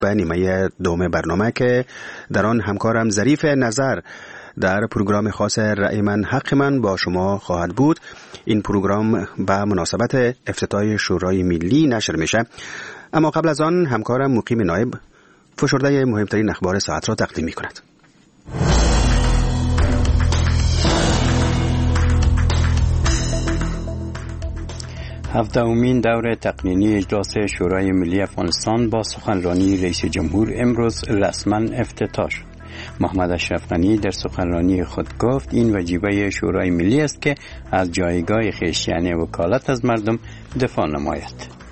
به نیمه دوم برنامه که در آن همکارم ظریف نظر در پروگرام خاص رأی من حق من با شما خواهد بود. این پروگرام به مناسبت افتتاح شورای ملی نشر میشه. اما قبل از آن همکارم مقیم نایب فشرده مهمترین اخبار ساعت را تقدیم می کند. هفدهمین دور تقنینی اجلاس شورای ملی افغانستان با سخنرانی رئیس جمهور امروز رسما افتتاح شد. محمد اشرف غنی در سخنرانی خود گفت این وجیبه شورای ملی است که از جایگاه خویش یعنی وکالت از مردم دفاع نماید.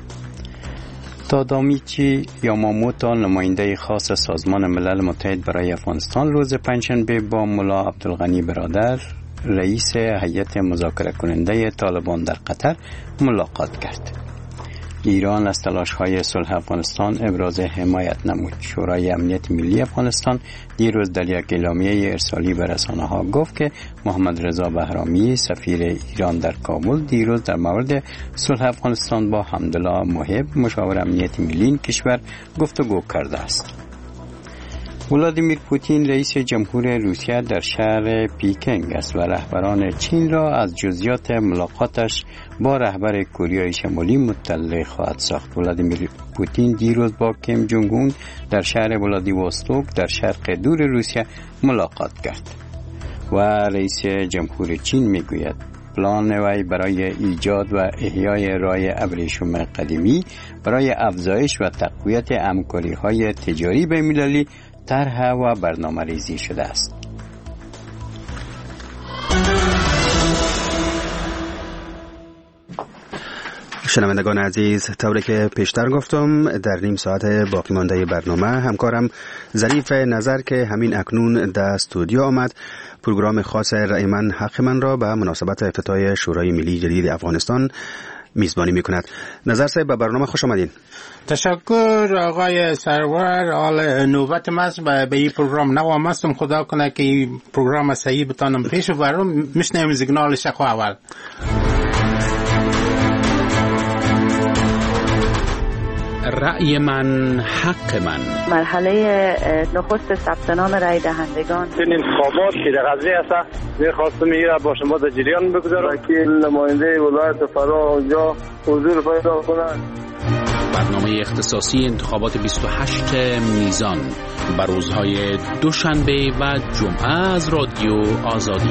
تادامیچی یاماموتو نماینده خاص سازمان ملل متحد برای افغانستان روز پنجشنبه با ملا عبدالغنی برادر رئیس هیئت مذاکره کننده طالبان در قطر ملاقات کرد. ایران از تلاش‌های صلح افغانستان ابراز حمایت نمود. شورای امنیت ملی افغانستان دیروز در یک اعلامیه ارسالی به رسانه‌ها گفت که محمد رضا بهرامی سفیر ایران در کابل دیروز در مورد صلح افغانستان با حمدالله محب مشاور امنیت ملی این کشور گفتگو کرده است. ولادیمیر پوتین رئیس جمهور روسیه در شهر پیکنگ است و رهبران چین را از جزئیات ملاقاتش با رهبر کره شمالی مطلع خواهد ساخت. ولادیمیر پوتین دیروز با کیم جونگ اون در شهر ولادیوستوک در شرق دور روسیه ملاقات کرد و رئیس جمهور چین میگوید پلان وی برای ایجاد و احیای راه ابریشم قدیمی برای افزایش و تقویت همکاری‌های تجاری بین‌المللی طرح و برنامه ریزی شده است. شنوندگان عزیز، طوری که پیشتر گفتم در نیم ساعت باقی مانده برنامه همکارم ظریف نظر که همین اکنون در استودیو آمد پروگرام خاص رأی من حق من را به مناسبت افتتاح شورای ملی جدید افغانستان میزبانی میکند. نظر صاحب به برنامه خوش آمدین. تشکر آقای سرور. حال نوبت ماست به این پروگرام نوام هستم. خدا کنه که این پروگرام صحیح بتانم پیش ببرم. میشنویم سیگنالش خو اول. رأی من حق من. مرحله نخست ثبت نام رای دهندگان. این انتخابات که در قضیه است می‌خواستم میره با شما در جریان بگذارم. وکیل نماینده ولایت فرا اونجا حضور پیدا کنند. برنامه اختصاصی انتخابات 28 میزان بر روزهای دوشنبه و جمعه از رادیو آزادی.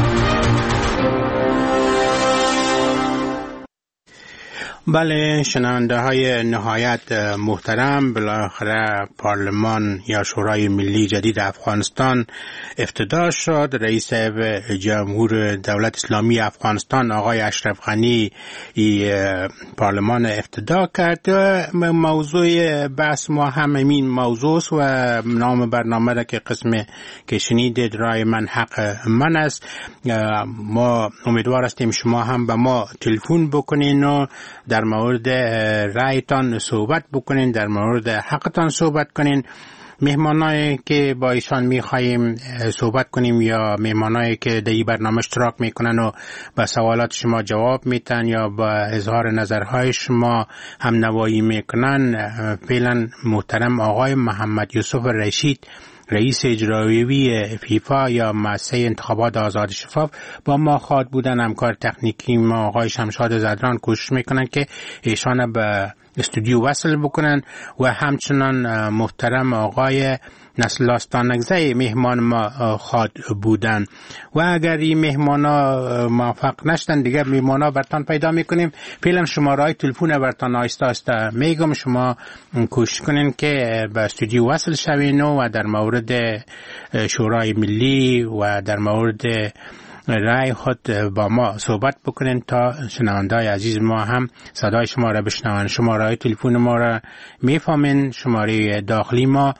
بله، شنونده های نهایت محترم، بالاخره پارلمان یا شورای ملی جدید افغانستان افتتاح شد. رئیس جمهور دولت اسلامی افغانستان آقای اشرف غنی پارلمان افتتاح کرد. موضوع بحث ما هم این موضوع و نام برنامه را که قسم که شنیدید رای من حق من است. ما امیدوار هستیم شما هم به ما تلفن بکنین و در مورد رایتان صحبت بکنین، در مورد حقتان صحبت کنین. مهمانایی که با ایشان میخواییم صحبت کنیم یا مهمانایی که در این برنامه اشتراک میکنن و با سوالات شما جواب میتن یا با اظهار نظرهای شما هم نوایی میکنن، فعلا محترم آقای محمد یوسف رشید رئیس اجرایی فیفا یا مؤسسه انتخابات آزاد شفاف با ما خواهد بودن. همکار تکنیکی ما آقای شمشاد زدران کوشش میکنن که ایشان به استودیو وصل بکنن و همچنان محترم آقای نسل آستانگزه مهمان ما خواهد بودن و اگر این مهمان ها موفق نشدن دیگر مهمان ها برتان پیدا میکنیم. فعلا شماره های تلفن برتان آیسته آیسته میگم، شما کوشش کنین که به استودیو وصل شوین و در مورد شورای ملی و در مورد رای خود با ما صحبت بکنین تا شنونده‌های عزیز ما هم صدای شما را بشنون. شماره تلفن ما را میفهمین. شماره داخلی ما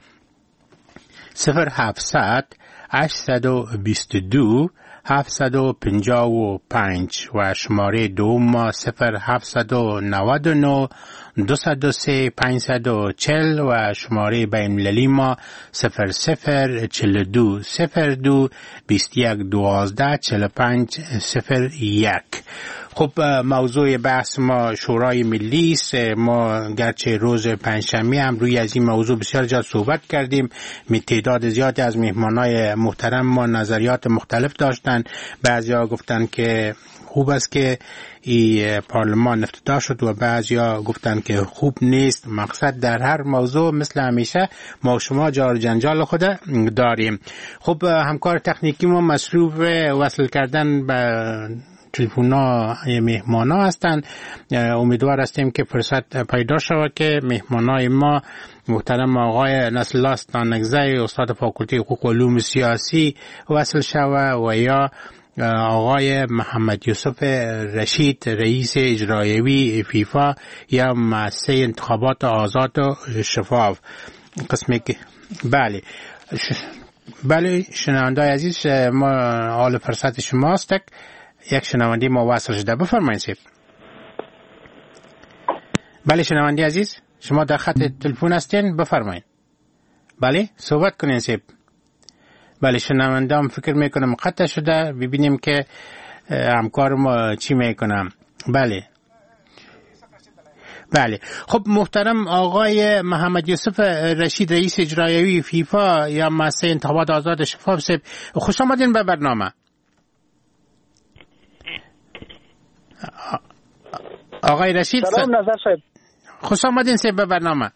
0700 822 755 و شماره دوم ما 0799 203 540 و شماره بین‌المللی ما 0042 02 21 12 45 01. خب موضوع بحث ما شورای ملی است. ما گرچه روز پنجشنبه هم روی از این موضوع بسیار زیاد صحبت کردیم. تعداد زیادی از مهمانای محترم ما نظریات مختلف داشتن. بعضیا گفتن که خوب است که این پارلمان افتتاح شد و بعضیا گفتن که خوب نیست. مقصد در هر موضوع مثل همیشه ما شما جار جنجال خود داریم. خب همکار تکنیکی ما مصروف وصل کردن به تلفن‌ها مهمانا هستند. امیدوار هستیم که فرصت پیدا شود که مهمانای ما محترم آقای نصرالله ستانکزی استاد فاکولته حقوق و علوم سیاسی وصل شود و یا آقای محمد یوسف رشید رئیس اجرایی فیفا یا مؤسسه انتخابات آزاد و شفاف قسمی که بله شنونده عزیز ما حال فرصت شماست. یک شنونده ما وصل شده. بفرمایید سیب. بله شنونده عزیز شما در خط تلفن هستین. بفرمایید. بله صحبت کنین سیب. بله شنونده هم فکر میکنم قطع شده. ببینیم که همکار ما چی میکنم. بله خب محترم آقای محمد یوسف رشید رئیس اجرایی فیفا یا مؤسسه انتخابات آزاد شفاف سیب خوش آمدین به برنامه. آقای رشید سلام نظر صاحب. خوش آمدین سیب به برنامه.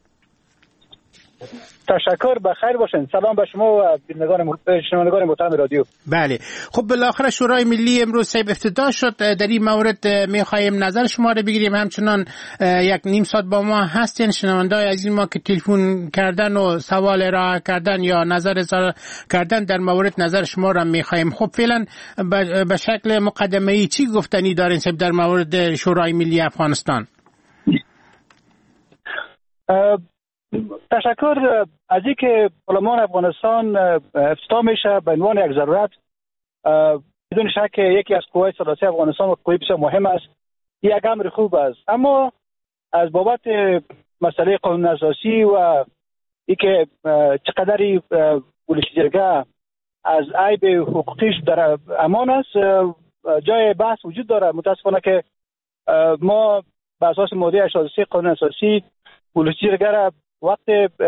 تشکر بخیر باشین. سلام به شما و شنوندگان محترم رادیو. بله خب بالاخره شورای ملی امروز سیب افتتاح شد. در این مورد میخوایم نظر شما رو بگیریم. همچنان یک نیم ساعت با ما هستین شنوندای عزیز ما که تلفن کردن و سوال ارائه کردن یا نظر اظهار کردن در مورد نظر شما رو میخوایم. خب فعلا به شکل مقدمه‌ای چی گفتنی دارین سیب در مورد شورای ملی افغانستان؟ تشکر از اینکه پارلمان افغانستان افتتاح میشه به عنوان یک ضرورت. بدون شک یکی از قوای سیاسی افغانستان و قوی بسیار مهم است. یک امر خوب است، اما از بابت مسئله قانون اساسی و اینکه چقدری ولش جرگه از عیب حقوقیش در امان است جای بحث وجود داره. متاسفانه که ما به اساس ماده 83 قانون اساسی ولش جرگه را وقت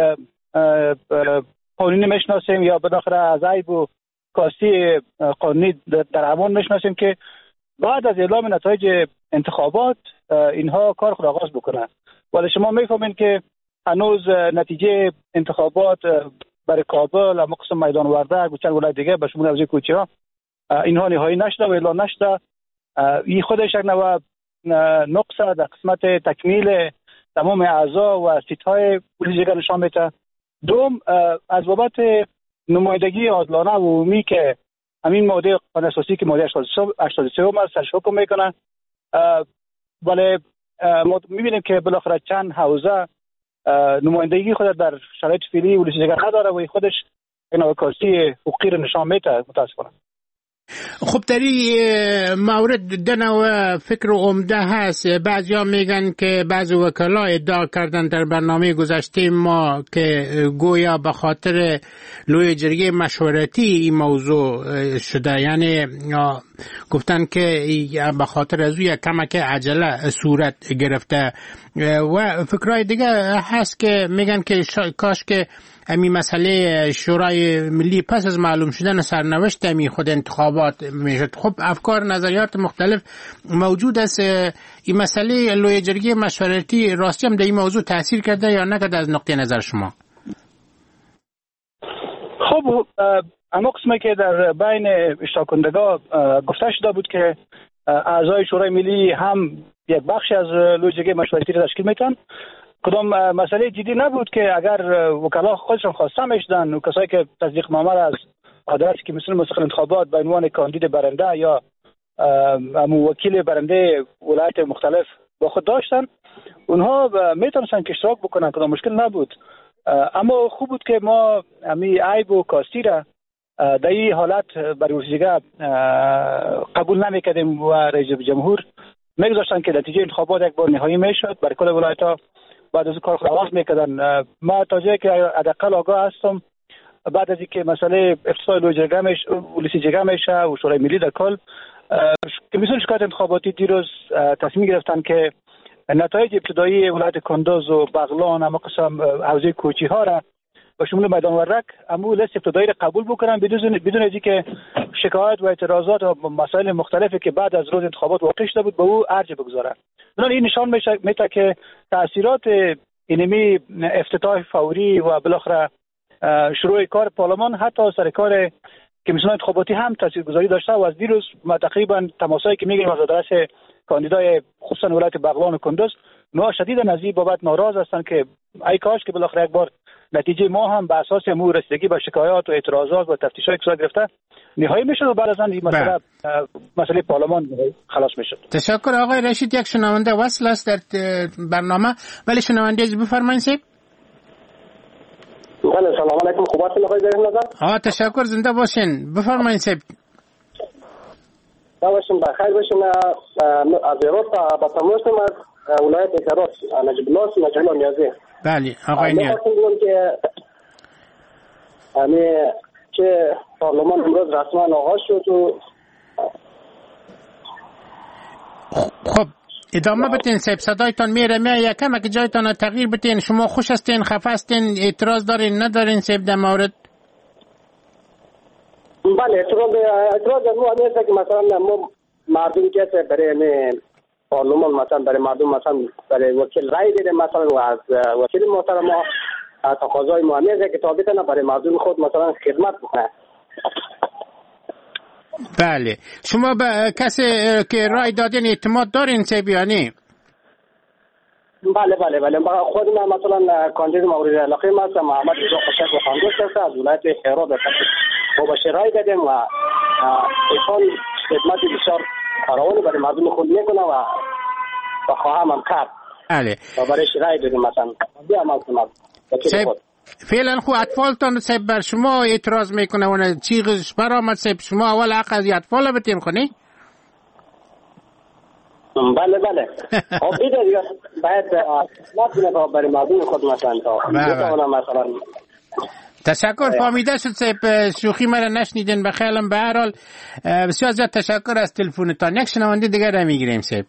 قانونی میشناسیم یا بالاخره از عیب و کاستی قانونی در امان میشناسیم که بعد از اعلام نتایج انتخابات اینها کار خود آغاز بکنن. ولی شما میفهمین که هنوز نتیجه انتخابات برای کابل، اما قسم میدان وردک و چند ولایت دیگه به شمول حوزه کوچه اینها نهایی نشده و اعلام نشده. این خودش یک نوع نقص در قسمت تکمیل تمام اعضا و سیت‌های پلیس نشان میده. دوم از بابت نمایندگی عادلانه و عمومی که همین ماده قانون اساسی که ماده 83 ما سرش حکم میکنه، ولی ما میبینیم که بالاخره چند حوزه نمایندگی خود در شرایط فعلی پلیس نداره و خودش این کاستی حقوقی رو نشان میده متاسفانه. خب در این مورد دو نوع فکر عمده هست. بعضیا میگن که بعضی وکلا ادعا کردن در برنامه گذشته ما که گویا به خاطر لوی جرگه مشورتی این موضوع شده، یعنی گفتن که به خاطر از یک کمک عجله صورت گرفته و فکرهای دیگه هست که میگن که کاش که امی مسئله شورای ملی پس از معلوم شدن سرنوشت امی خود انتخابات میشد. خب افکار نظریات مختلف موجود است. این مسئله لوی جرگه مشورتی راستی هم در این موضوع تاثیر کرده یا نکرده از نقطه نظر شما؟ خب اما قسمی که در بین اشتراک کنندگان گفته شده بود که اعضای شورای ملی هم یک بخشی از لوی جرگه مشورتی را تشکیل میتن. کدام مسئله جدی نبود که اگر وکلا خودشون خواسته میشدن و کسایی که تصدیق نامه از عدالت که مثل مستقل انتخابات به عنوان کاندید برنده یا وکیل برنده ولایت مختلف با خود داشتن، اونها میتونستن که اشتراک بکنن، کدام مشکل نبود. اما خوب بود که ما امی عیب و کاستی را در این حالت برای ورزیگاه قبول نمیکردیم و رئیس جمهور میگذاشتن که نتیجه انتخابات یک بار نهایی میشد برای کل ولایت‌ها. بعد از کار خود آغاز میکردن. ما تا جایی که حداقل آگاه هستم بعد از اینکه مسئله افتتاح لوی جرگه میشه و شورای ملی در کل کمیسیون شکایت انتخاباتی دیروز تصمیم گرفتن که نتایج ابتدایی ولایت کندوز و بغلان اما قسم حوزه کوچی ها را با شمول میدان ورک امو لیست ابتدایی را قبول بکنن بدون از اینکه شکایت و اعتراضات و مسائل مختلفی که بعد از روز انتخابات واقع شده بود به او ارج بگذارن. این نشان میده که تاثیرات اینمی افتتاح فوری و بالاخره شروع کار پارلمان حتی سر کار کمیسیون انتخاباتی هم تاثیرگذاری داشته و از دیروز ما تقریبا تماسایی که میگیریم از آدرس کاندیدای خصوصا ولایت بغلان و کندوز ما شدیدا از این بابت ناراض هستن که ای کاش که بالاخره یک بار نتیجه ما هم به اساس امور رسیدگی به شکایات و اعتراضات و تفتیشات که صورت گرفته نهایی میشد و بعد از آن این مسئله پارلمان خلاص میشد. تشکر آقای رشید. یک شنونده وصل است در برنامه ولی شنونده بفرمایید سیب. بله سلام علیکم. خوب هستین آقای ظریف نظر؟ تشکر زنده باشین. بفرمایید سیب. باشین بخیر باشین. از ایران با تماشم از ولایت هرات نجیب الله نیازی. بله آقای نیاز. که که پارلمان امروز رسما آغاز شد و خب ادامه بتین سیب. صدایتان میره یکم که جایتان تغییر بتین. شما خوش هستین خفه هستین اعتراض دارین ندارین سیب در مورد؟ بله اعتراض مو همیشه که مثلا ما مردم که برای پارلمان مثلا برای مردم مثلا برای وکیل رای بده مثلا و از وکیل محترم ما تقاضای ما همیشه که تا بتونه برای مردم خود مثلا خدمت بکنه. بله شما به کسی که رای دادین اعتماد دارین سیبیانی؟ بله خود من مثلا کاندید مورد علاقه ما است محمد رضا خوشک و خانگوش است از ولایت هرات ما به رای دادیم و ایشان خدمت بسیار فراوانی برای مردم خود میکنه و خواهم هم کرد. بله و برای رای دادیم مثلا فعلا خو اطفالتان سیب بر شما اعتراض میکنه و چیغش برآمد سیب شما اول حق از اطفال بتین کنی؟ بله خب دیگه باید نتونه برای مردم خود مثلا مثلا تشکر فهمیده شد سیب. شوخی مرا نشنیدین بخیرم. به هر حال بسیار زیاد تشکر از تلفنتان. یک شنونده دیگر را میگیریم سیب.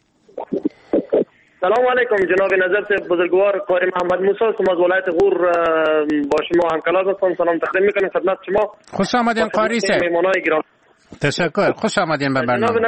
سلام علیکم جناب نظر سیب بزرگوار قاری محمد موسی هستم از ولایت غور با شما همکلاس هستم. سلام تقدیم میکنم خدمت شما. خوش آمدین قاری سیب. مهمانای گرامی تشکر. خوش آمدین به برنامه.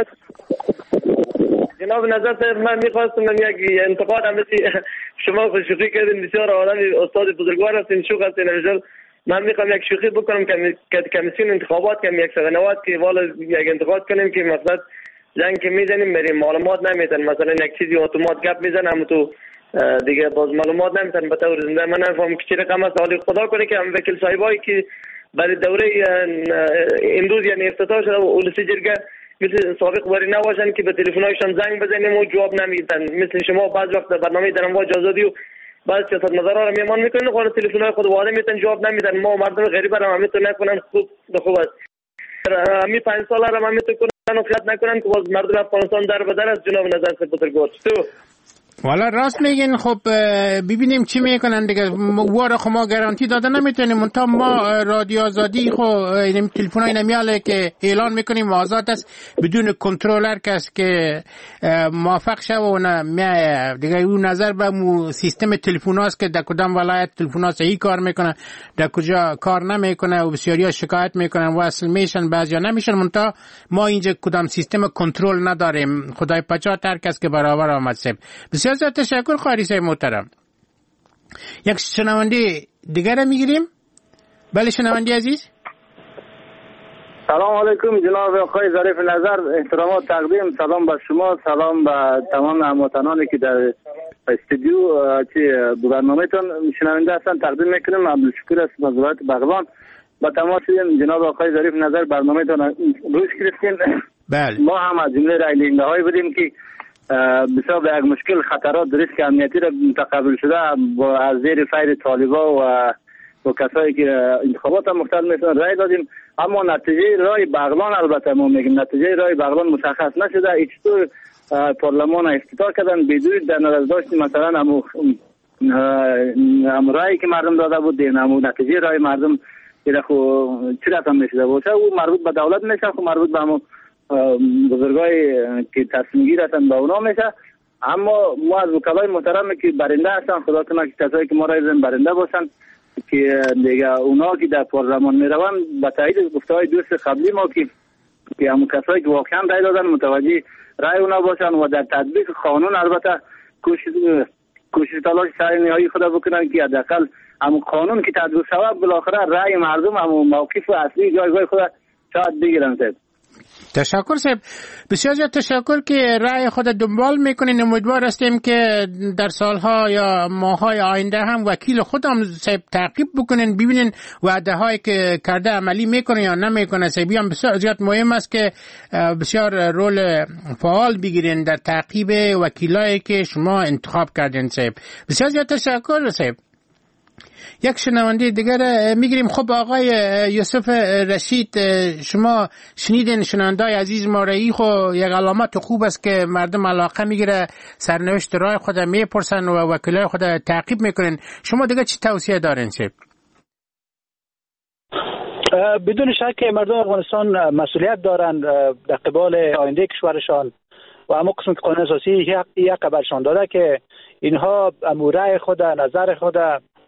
جناب نظر سیب من میخواستم یک انتقاد هم شما شوخی کردین بسیار آدم استاد بزرگوار هستین شوخ هستین رجل. من میخوام یک شوخی بکنم که کمیسیون انتخابات که یک سنوات که والا یک انتقاد کنیم که مثلا جنگ که میزنیم بریم معلومات نمیتن مثلا یک چیزی اتومات گپ میزنم تو دیگه باز معلومات نمیتن به طور زنده. من نفهم که چه رقم است. حالی خدا کنه که هم وکیل صاحبایی که برای دوره امروز یعنی افتتاح شده و اولسی جرگه مثل سابق باری نباشن که به تلفن‌هایشان زنگ بزنیم و جواب نمیدن. مثل شما بعض وقت برنامه درنوا اجازادی و بعض سیاست مدارا رو میمان میکنن خود تلفن‌های خود واده میتن جواب نمیدن. ما مردم غریب را هم میتونن نکنن خوب است. همین 5 سال را هم میتونن خیال نکنن که باز مردم افغانستان در بدر از جناب نظر سیب بزرگوار. والا راست میگین. خب ببینیم چی میکنن دیگه. واره خب ما گارانتی داده نمیتونیم. منتها ما رادیو آزادی خب این تلفنای نمیاله که اعلان میکنیم آزاد است بدون کنترلر کس که موافق شه و نه دیگه اون نظر به سیستم تلفناست که در کدام ولایت تلفنا صحیح کار میکنه در کجا کار نمیکنه و بسیاری شکایت میکنن وصل میشن بعضیا نمیشن. منتها ما اینجا کدام سیستم کنترل نداریم. خدای پچات هر کس که برابر آمد سیب. بسیار تشکر قاری صاحب محترم. یک شنونده دیگر میگیریم. بله شنونده عزیز. سلام علیکم جناب آقای ظریف نظر. احترامات تقدیم. سلام به شما. سلام به تمام هموطنانی که در استودیو چه برنامه‌تان شنونده هستن تقدیم میکنم. عبدالشکور هستم از ولایت بغلان. با تماس جناب آقای ظریف نظر برنامه‌تان روش گرفتین. بله. ما هم از جمله رایدهنده‌های بودیم که بسیار به یک مشکل خطرات ریسک امنیتی را متقابل شده با از زیر فیر طالبا و کسایی که انتخابات مختلف میتونن رای دادیم. اما نتیجه رای بغلان البته ما میگیم نتیجه رای بغلان مشخص نشده. ایچطور پارلمان افتتاح کردن بدون در نظر داشت مثلا هم رایی که مردم داده بود همون نتیجه رای مردم چی رقم میشده باشه او مربوط به دولت میشه خب مربوط به همون بزرگای که تصمیم گیر هستند به اونا میشه. اما ما از وکلای محترم که برنده هستن، خدا کنه که کسایی که ما را برنده باشن که دیگه اونا که در پارلمان میروند به تایید گفته‌های دوست قبلی ما که هم کسایی که واقعا رای دادن متوجه رای اونا باشن و در تطبیق قانون البته کوشش تلاش سعی نهایی خود بکنن که حداقل هم قانون که تطبیق شود بالاخره رای مردم هم موقف اصلی جایگاه خود شاید بگیرن. تشکر صاحب، بسیار زیاد تشکر که رأی خود دنبال میکنین. امیدوار هستیم که در سالها یا ماههای آینده هم وکیل خود هم صاحب تعقیب بکنین، ببینین وعده هایی که کرده عملی میکنه یا نمیکنه. صاحب هم بسیار زیاد مهم است که بسیار رول فعال بگیرین در تعقیب وکیلایی که شما انتخاب کردین. صاحب بسیار زیاد تشکر صاحب. یک شنونده دیگر میگیریم. خب آقای یوسف رشید، شما شنیدین شنوندای عزیز ما رایی خو یک علامت خوب است که مردم علاقه میگیره سرنوشت رای خود میپرسن و وکیلای خود تعقیب میکنن. شما دیگه چی توصیه دارین صاحب؟ بدون شک مردم افغانستان مسئولیت دارند در قبال آینده کشورشان و اما قسم که قانون اساسی یک خبرشان داده که اینها رای خود، نظر خود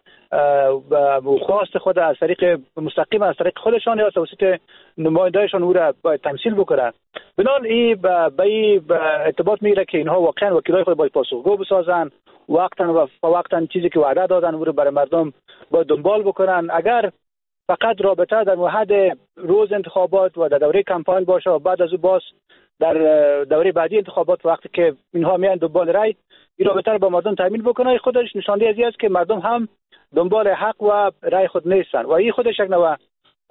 و خواست خود از طریق مستقیم از طریق خودشان یا توسط نماینده‌شان او را باید تمثیل بکنند. بنابراین این به ارتباط میگیره که اینها واقعا وکیلای خود باید پاسخگو بسازن، وقتا چیزی که وعده دادن او را برای مردم باید دنبال بکنن. اگر فقط رابطه در حد روز انتخابات و در دوره کمپاین باشه و بعد از او باز در دوره بعدی انتخابات وقتی که اینها میان دنبال رای، این رابطه رو با مردم تامین بکنه، خودش نشانده ازی است که مردم هم دنبال حق و رای خود نیستن و این خودش یک نوع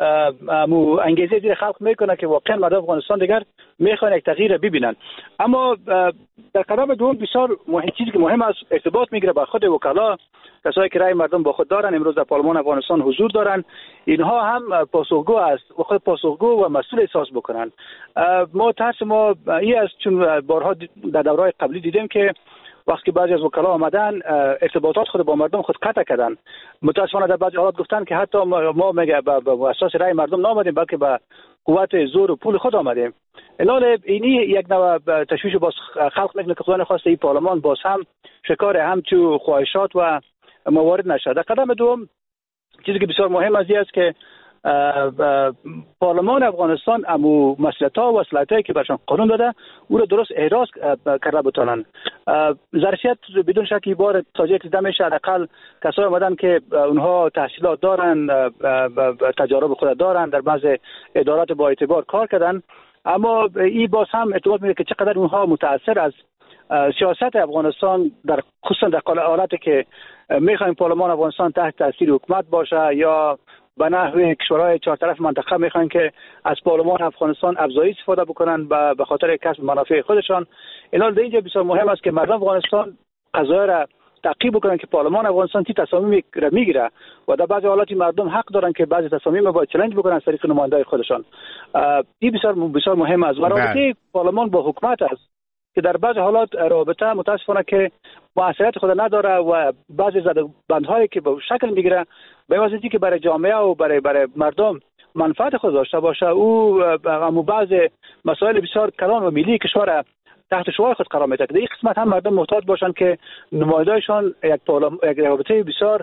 انگیزه زیر خلق میکنه که واقعا مردم افغانستان دیگر میخوان یک تغییر ببینن. اما در قدم دوم بسیار چیزی که مهم است ارتباط میگیره با خود وکلا، کسایی که رای مردم با خود دارن، امروز در پارلمان افغانستان حضور دارن، اینها هم پاسخگو است و خود پاسخگو و مسئول احساس بکنن. ما ترس ما این است چون بارها در دوره‌های قبلی دیدیم که وقتی بعضی از وکلا آمدن ارتباطات خود با مردم خود قطع کردن. متاسفانه در بعضی حالات گفتن که حتی ما میگه به اساس رای مردم نآمدیم بلکه به قوت زور و پول خود آمدیم. الان اینی یک نوع تشویش باز خلق میکنه که خدا نخواسته این پارلمان باز هم شکار همچو خواهشات و موارد نشد. در قدم دوم چیزی که بسیار مهم است که پارلمان افغانستان امو مسئولیت‌ها و صلاحیتایی که برشان قانون داده او را درست احراز کرده بتانن. ظرفیت بدون شک بار تاجیک دیده میشه. حداقل کسایی آمدن که اونها تحصیلات دارن، تجارب خود دارن، در بعض ادارات با اعتبار کار کردن، اما این باز هم ارتباط میده که چقدر اونها متاثر از سیاست افغانستان در خصوصا در حالتی که میخوایم پارلمان افغانستان تحت تاثیر حکومت باشه یا به نحو کشورهای چهار طرف منطقه میخوان که از پارلمان افغانستان افزایش استفاده بکنن به خاطر کسب منافع خودشان. الان در اینجا بسیار مهم است که مردم افغانستان قضایا را تعقیب بکنن که پارلمان افغانستان چه تصامیمی را میگیره و در بعضی حالات مردم حق دارن که بعضی تصامیم را باید چالش بکنن از طریق نمایندگان خودشان. این بسیار مهم است. رابطه پارلمان با حکومت است که در بعضی حالات رابطه متاسفانه که موثریت خود نداره و بعضی زدبندهایی که به شکل میگیره به واسطه که برای جامعه و برای مردم منفعت خود داشته باشه او هم بعضی مسائل بسیار کلان و ملی کشور تحت شعاع خود قرار میده. در این قسمت هم مردم محتاط باشن که نمایندگانشان یک رابطه بسیار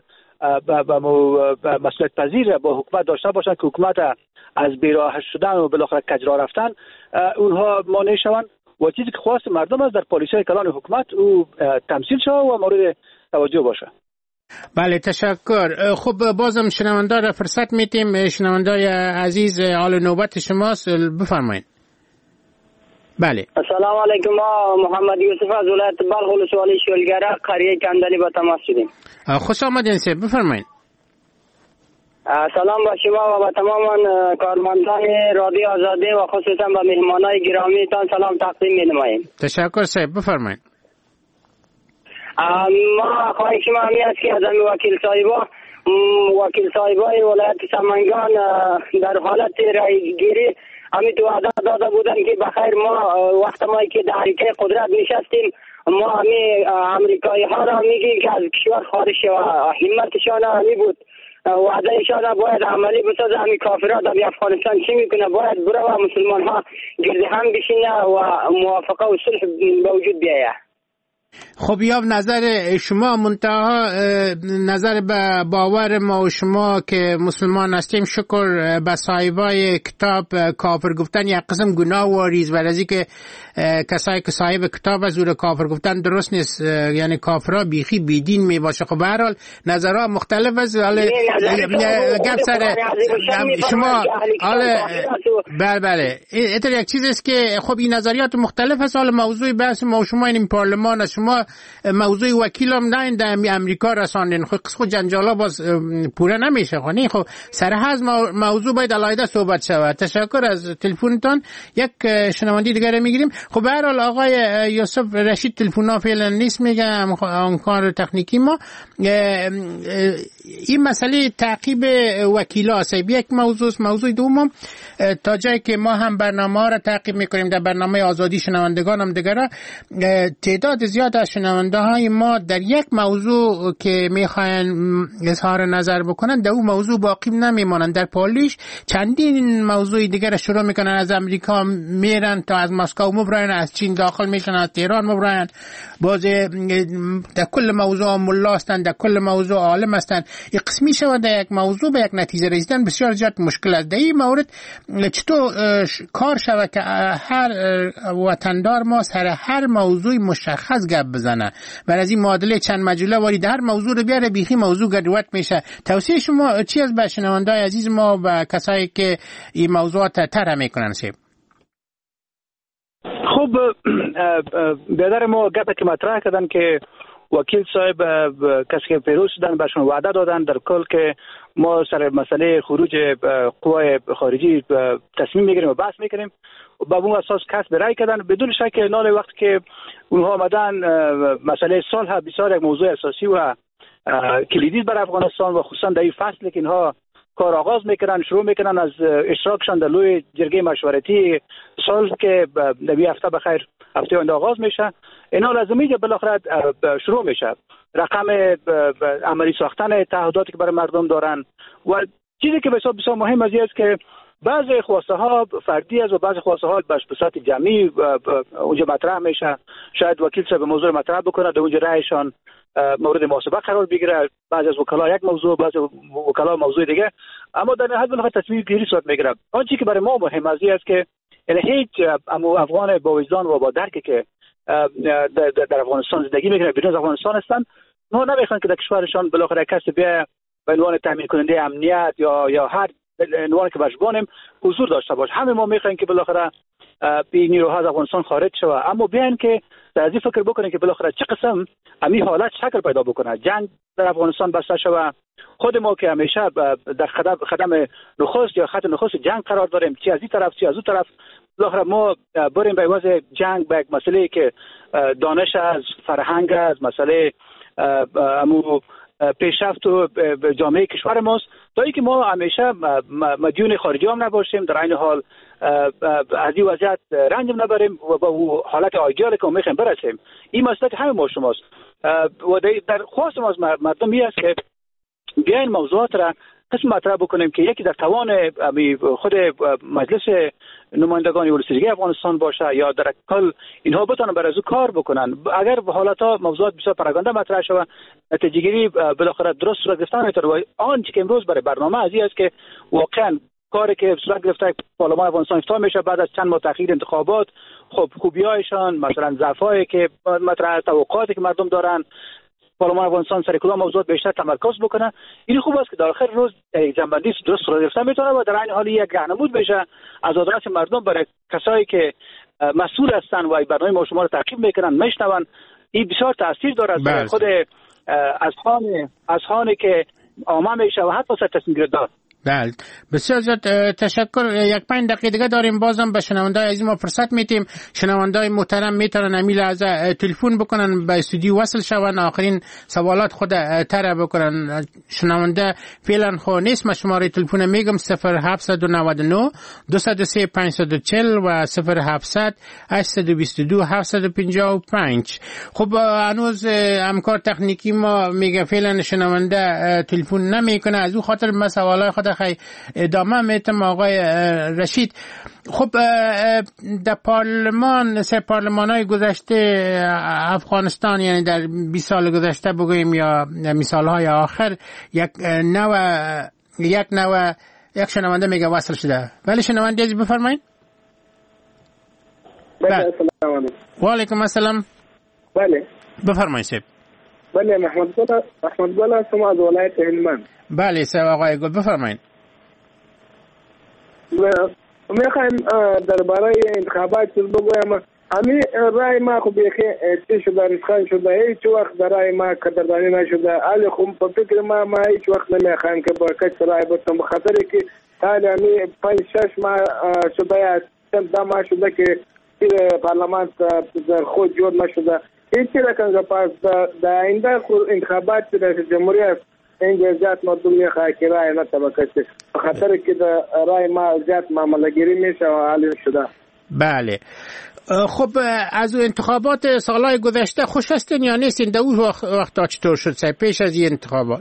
مسئولیت پذیر با حکومت داشته باشن که حکومت از بیراه شدن و بالاخره کجرا رفتن اونها مانع شوند و چیزی که خواست مردم است در پالیسی کلان حکومت او تمثیل شود و مورد توجه باشه. بله تشکر. خب بازم شنونده را فرصت میتیم. شنونده عزیز حال نوبت شماست، بفرمایید. بله السلام علیکم. ما محمد یوسف از ولایت بلخ ولسوالی شولگره قریه کندلی با تماس شدیم. خوش آمدین سید، بفرمایید. سلام با شما و با تمام کارمندان رادیو آزادی و خصوصا با مهمانای گرامی تان سلام تقدیم می‌نماییم. تشکر صاحب، بفرمایید. ما خواهش ما همی است که از وکیل صاحبای ولایت سمنگان در حالت رای گیری همی تو وعده داده بودن که بخیر ما وقت ما که در حرکت قدرت نشستیم ما همی امریکایی ها را میگیم که از کشور خارج و همتشان همی بود وعده ایشان باید عملی بسازه. همین کافرها در افغانستان چی میکنه؟ باید بره و مسلمان ها گرد هم بشینه و موافقه و صلح به وجود بیایه. خب یا نظر شما منتها نظر به باور ما و شما که مسلمان هستیم، شکر به صاحبای کتاب کافر گفتن یک قسم گناه و ریزورزی که کسایی که صاحب کتاب از او کافر گفتن درست نیست، یعنی کافرها بیخی بیدین می باشه. خب به هر حال نظرها مختلف است. گپ سر شما بله اینطور یک چیز است که خب این نظریات مختلف است. حالا موضوع بحث ما و شما این پارلمان است، شما موضوع وکیل هم نه در امریکا رساندین، خب جنجالا باز پوره نمیشه. خب سرحز موضوع باید علیحده صحبت شود. تشکر از تلفنتان. یک شنونده دیگر میگیریم. خب به هر حال آقای یوسف رشید تلفن‌ها فعلا نیست، میگه امکان تکنیکی ما این مسئله تعقیب وکیلا است. یک موضوع دوم تا جایی که ما هم برنامه را تعقیب میکنیم در برنامه آزادی شنوندگان هم دیگره، تعداد زیاد از شنونده های ما در یک موضوع که میخواین اظهار نظر بکنن در اون موضوع باقی نمیمانند. در پالیش چندین موضوع دیگر شروع میکنن، از امریکا میرن تا از مسکو مبراین، از چین داخل میشن، از تهران مبراین، باز در کل موضوع ملا هستند، در کل موضوع عالم هستند. این قسمی شود در یک موضوع به یک نتیجه رسیدن بسیار زیاد مشکل است. در این مورد چطور کار شود که هر وطندار ما سر هر موضوع مشخص گپ بزنه و از این معادله چند مجله وارد هر موضوع رو بیاره، بیخی موضوع گډوډ میشه. توصیه شما چی از به شنونده‌های عزیز ما و کسایی که این موضوعات طرح میکنن؟ خب بیادر ما گپی که مطرح کردن که وکیل صاحب کسی که پیروز شدن بهشون وعده دادن در کل که ما سر مسئله خروج قوای خارجی تصمیم میگیریم و بحث میکنیم، با اون اساس کسب رای کردن. بدون شک نال وقت که اونها آمدن مسئله صلح بسیار یک موضوع اساسی و کلیدی برای افغانستان و خصوصا در این فصل که اینها کار آغاز میکنن، شروع میکنن از اشتراکشان در لوی جرگه مشورتی صلح که در هفته بخیر هفته آینده آغاز میشه. اینا لازمی که بالاخره شروع میشه رقم عملی ساختن تعهداتی که برای مردم دارن و چیزی که بسیار مهم از است که بعضی خواسته ها فردی است و بعضی خواسته ها به صورت جمعی اونجا مطرح میشه. شاید وکیل صاحب موضوع مطرح بکنه، در اونجا رأیشان مورد محاسبه قرار بگیره، بعضی از وکلا یک موضوع، بعضی وکلا موضوع دیگه، اما در نهایت بالاخره تصمیم گیری صورت میگیره. آنچه که برای ما مهم است که یعنی هیچ افغان با وجدان و با درکی که در افغانستان زندگی میکنه بیرون از افغانستان هستن، نه نمیخوان که در کشورشان بالاخره کسی بیا به عنوان تامین کننده امنیت یا هر عنوان که بشبانیم حضور داشته باشه. همه ما میخوایم که بالاخره بی نیروها از افغانستان خارج شود، اما بیان که در این فکر بکنیم که بالاخره چه قسم همین حالت شکل پیدا بکنه، جنگ در افغانستان بسته شود. خود ما که همیشه در خدم نخست یا خط نخست جنگ قرار داریم، چی از این طرف چی از اون طرف، بالاخره ما بریم به وضع جنگ به یک مسئله که دانش از فرهنگ از مسئله امو پیشرفت و جامعه کشور ماست، تا اینکه ما همیشه مدیون خارجی هم نباشیم، در این حال از این وضعیت رنج نبریم و با حالت آیدیال که میخوایم برسیم. این مسئله همه ما شماست و در خواست ما از مردم این است که بیاین موضوعات را قسم مطرح بکنیم که یکی در توان خود مجلس نمایندگان ولسوالی افغانستان باشه یا در کل اینها بتونن برای از کار بکنن. اگر حالتا موضوعات بسیار پراگنده مطرح شود، نتیجه گیری بالاخره درست صورت گرفتن میتونه. و آنچه که امروز برای برنامه ازی است که واقعا کاری که صورت گرفته پارلمان افغانستان افتتاح میشه بعد از چند ماه تاخیر انتخابات، خب خوبیایشان مثلا ضعفایی که مطرح، توقعاتی که مردم دارن، پارلمان افغانستان سر کدام موضوعات بیشتر تمرکز بکنه. این خوب است که در آخر روز یک جنبندی درست صورت گرفته میتونه و در این حال یک راهنمود بشه از آدرس مردم برای کسایی که مسئول هستن و برنامه ما شما رو تعقیب میکنن میشنون. این بسیار تاثیر داره از خود از خانه که عامه میشه و حتی سر تصمیم گیری دار. بله بسیار زیاد تشکر. یک 5 دقیقه دیگه داریم، بازم به شنوندای عزیز ما فرصت میتیم. شنوندای محترم میتونن امیل از تلفن بکنن، به استودیو وصل شون، آخرین سوالات خود طرح بکنن. شنونده فعلا خو نیست، من شماره تلفن میگم 0799 203 540 و 0700 822 755. خب هنوز همکار تکنیکی ما میگه فعلا شنونده تلفن نمیکنه، از اون خاطر ما سوالای خود خیلی ادامه میتم. آقای رشید، خب در پارلمان، سه پارلمان‌های گذشته افغانستان، یعنی در 20 سال گذشته بگوییم یا مثال‌های آخر، یک شنونده میگه وصل شده. ولی شنونده عزیز بفرمایید. بله السلام علیکم. و علیکم السلام. بله بفرمایید سید. بله محمد گل هستم از ولایت هلمند. بله سید آقای گل بفرمایید. میخوایم درباره انتخابات چیز بگویم. همین رای ما خب چی شده، رسخان شده، هیچ وقت در رای ما قدردانی نشده. حالی خب په فکر ما هیچ وقت نمیخوایم که با کس رای بتم، بخاطر که حالی همین 5-6 ماه شده یا چند ماه شده که پارلمان خود جور نشده. هیچی رکن پس در آینده انتخابات در جمهوری است اینجا زیاد مردم میخواه که رای نتبکشه، بخاطر که در رای ما زیاد معامله‌گیری میشه و حالی شده. بله خب از انتخابات سالهای گذشته خوش هستین یا نیستین؟ در اون وقتا چطور شد پیش از این انتخابات؟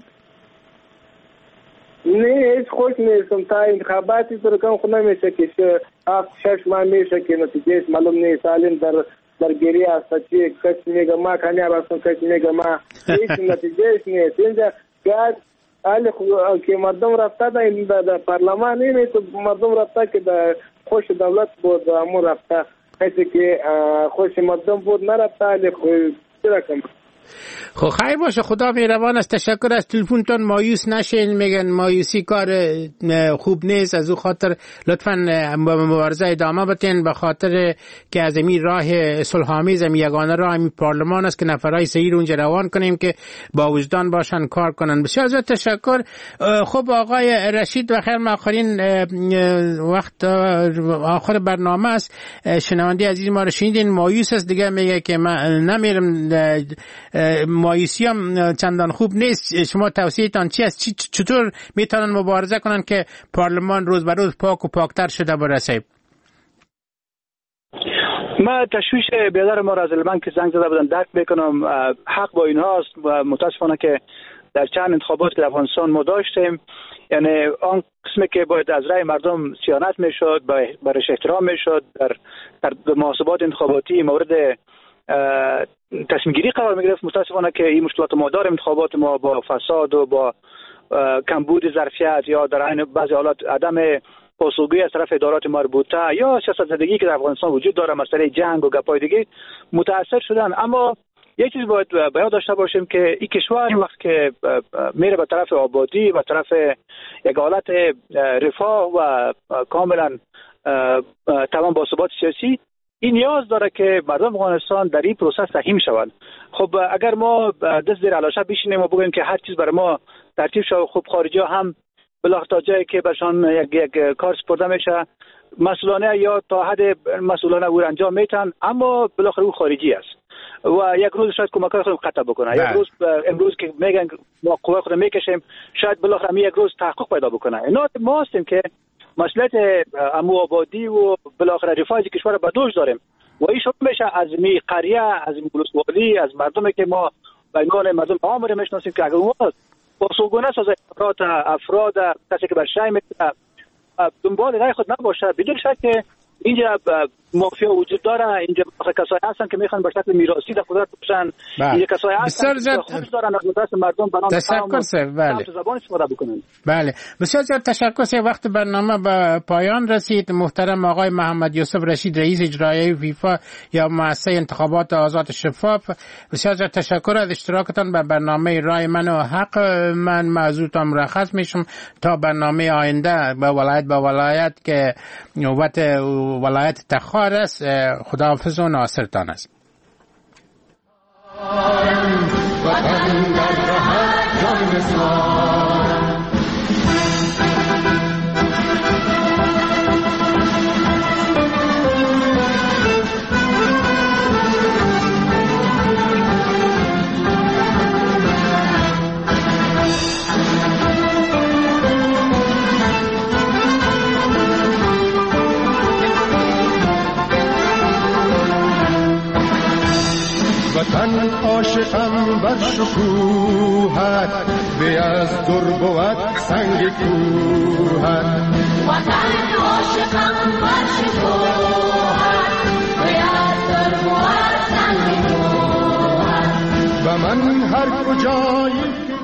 نه هیچ خوش نیستم. تا انتخاباتی ترکم خود نمیشه که 7-6 ماه میشه که نتیجهش معلوم نیست. حالیم در گیری است چی کسی میگه ما کامیاب هستم، کسی میگه ما هیچ نتیجهش نیست. اینجا حالی که مردم رفته در پارلمان اینه تو مردم رفته که در خوش دولت بود همون رفته، کسی که خوش مردم بود نرفته. حالی خوش رکم. خب خیلی باشه، خدا مهربان است. تشکر از تلفنتون. مایوس نشین، میگن مایوسی کار خوب نیست، از او خاطر لطفاً مبارزه ادامه بدین، به خاطر که از این راه صلح‌آمیز یگانه راه این پارلمان است که نفرای صحیح رو اونجا روان کنیم که با وجدان باشن کار کنن. بسیار زیاد تشکر. خب آقای رشید بخیر، آخرین وقت آخر برنامه است. شنونده عزیز ما رو شنیدین، مایوس است دیگه، میگه که من نمیرم، مایوسی هم چندان خوب نیست. شما توصیه‌تان چی است؟ چطور میتونن مبارزه کنن که پارلمان روز به روز پاک و پاکتر شده برسه؟ ما تشویش بیادر ما را از هلمند که زنگ زده بودن درک میکنم، حق با اینهاست و متاسفانه که در چند انتخابات که در افغانستان ما داشتیم، یعنی آن قسمی که باید از رای مردم صیانت میشد، برایش احترام میشد، در محاسبات انتخاباتی مورد تصمیم گیری قرار میگرفت. متاسفانه که این مشکلات ما داریم، انتخابات ما با فساد و با کمبود ظرفیت یا در عین بعضی حالات عدم پاسخگویی از طرف ادارات مربوطه یا سیاست زدگی که در افغانستان وجود داره، مسئله جنگ و گپای دیگه متاثر شدن. اما یک چیز باید به یاد داشته باشیم که این کشور وقت که میره به طرف آبادی و طرف یک حالت رفاه و کاملا تمام با ثبات سیاسی، این نیاز داره که مردم افغانستان در این پروسس سهیم شوند. خب اگر ما دست زیر علاشه بشینیم و بگیم که هر چیز برای ما ترتیب شود، خب خارجی ها هم بالاخره تا جایی که برشان یک کار سپرده میشه مسئولانه یا تا حد مسئولانه او انجام میتن، اما بالاخره او خارجی است و یک روز شاید کمک‌های خودم قطع بکنه. یک روز امروز که میگن ما قوه خودم میکشیم، شاید بالاخره یک روز تحقق پیدا بکنه. اینا ما هستیم که مسئولیت امو آبادی و بالاخره رفاه کشور به دوش داریم و این شروع میشه از می قریه، از ولسوالی، از مردمی که ما به عنوان مردم عام رو میشناسیم که اگر اون با سوگونه سازه افراد کسی که بر شای میکنه دنبال رای خود نباشه، بدون شک که اینجا مافیا وجود داره. اینجا کسایی هستن که میخوان به شکل میراثی در قدرت باشن. اینجا کسایی هستن که خودش دارن از قدرت مردم به نام زبان استفاده بکنن. بله بسیار زیاد تشکر. وقت برنامه به پایان رسید. محترم آقای محمد یوسف رشید، رئیس اجرایی فیفا یا مؤسسه انتخابات آزاد شفاف، بسیار زیاد تشکر از اشتراکتان به برنامه رای من و حق من. معذورتان مرخص میشم تا برنامه آینده به ولایت که نوبت ولایت تخار است. خداحافظ و ناصرتان است. وطن در راه جان عاشقان بر شکوهت به از در بود سنگ کوهت وطن عاشقان بر شکوهت به از در بود سنگ کوهت و من هر کجایی